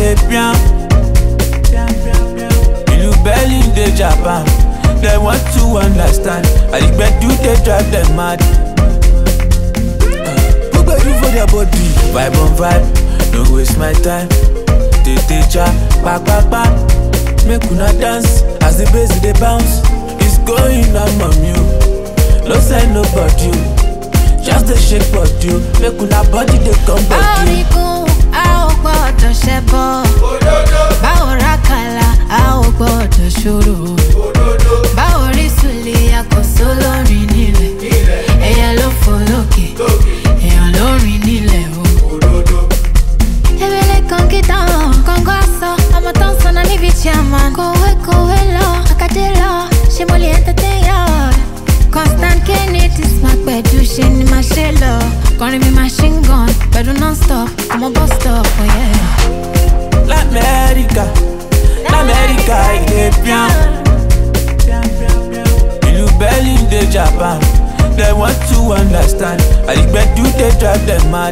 dey pian. Ìlú Berlin dey Japan. They want to understand. I expect you they drive them mad. Put you for their body. Vibe on vibe, no waste my time. Tete cha, back. Make una dance as the bass they bounce. It's going on on you. No say nobody. Just the shake body. Make una body they come body. A ò gbọ́dọ̀ ṣẹbọ. Báwo ra kàlà, a ò gbọ́dọ̀ ṣòro. Báwo rí sùlẹ̀ àkóso lórin nílẹ̀. Ẹyẹ ló fò lókè, èèyàn lórin nílẹ̀ o. Ebele kan kíta hàn, kọ̀ǹgọ́ aṣọ, ọmọ tó ń sọnà níbi chairman. Kòwé lọ, àkàdé lọ, ṣé mo lè entertain yọ? Constant K-Native máa pẹ̀dú ṣe ni máa ṣe lọ. Kọrin mi machine gun, pẹ̀lú non-stop, ọmọ bus stop, oh yeah. L'America, ìdè pian. Ìlú Berlin dey Japan. They want to understand. I expect you they drive them mad.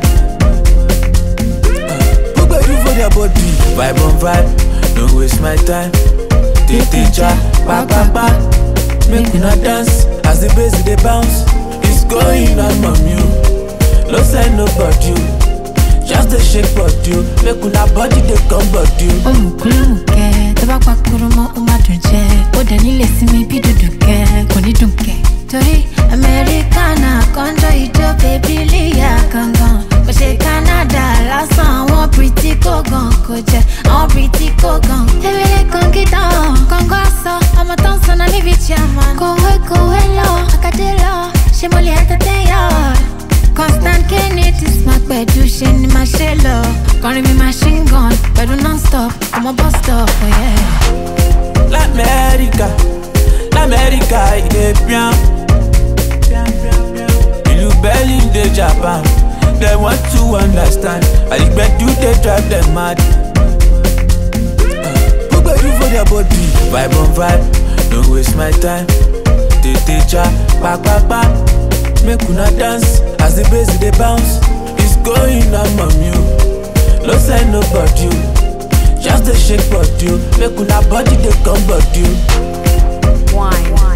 Put you for their body. Vibe on vibe, no waste my time. Tete cha, back. Make una dance as the bass they bounce. It's going on you. No say nobody. Just the shake body. Make una body they come body. Olùkúlùmùkẹ́, tó bá pa kúrú mọ́ ó má dùn jẹ́. Ó dẹ̀ nílé sí mi bí dùdù kẹ́, kò ní dùn kẹ́. Torí Amẹ́ríkánà kọ́ńdọ̀ ìjọ bèbí líyà gangan. Kò ṣe Canada lásán, àwọn Briti kò gan kò jẹ́, àwọn Briti kò gan. Ebele kan kíta hàn, kọ̀ǹgọ́ aṣọ, ọmọ tó ń sọnà níbi chairman. Kòwé lọ, àkàdé lọ, ṣé mo lè entertain yọ? Constant K-Native máa pẹ̀dú ṣe ni máa ṣe lọ. Kọrin mi machine gun, pẹ̀lú non-stop, ọmọ bus stop, oh yeah. L'America, ìdè pian. Ìlú Berlin dey Japan. They want to understand. I expect you they drive them mad. Put you for their body. Vibe on vibe, no waste my time. Tete cha, back. Make una dance as the bass they bounce. It's going on you. No say nobody. Just the shake body. Make una body they come body. Wine.